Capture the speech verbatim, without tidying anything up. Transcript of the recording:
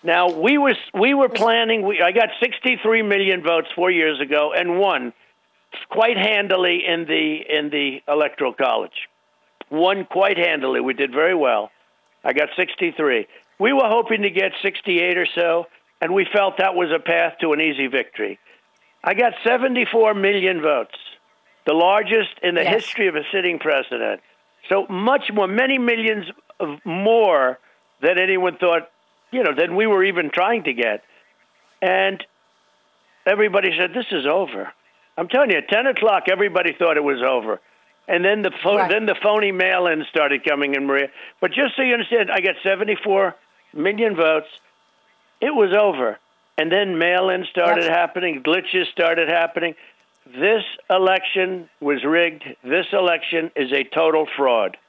Now, we were, we were planning, we, I got sixty-three million votes four years ago and won quite handily in the, in the Electoral College. Won quite handily. We did very well. I got sixty-three. We were hoping to get sixty-eight or so, and we felt that was a path to an easy victory. I got seventy-four million votes, the largest in the yes. history of a sitting president. So much more, many millions of more than anyone thought, you know, than we were even trying to get. And everybody said, this is over. I'm telling you, at ten o'clock, everybody thought it was over. And then the pho- right. then the phony mail-ins started coming in, Maria. But just so you understand, I got seventy-four million votes. It was over. And then mail-ins started yep. happening. Glitches started happening. This election was rigged. This election is a total fraud.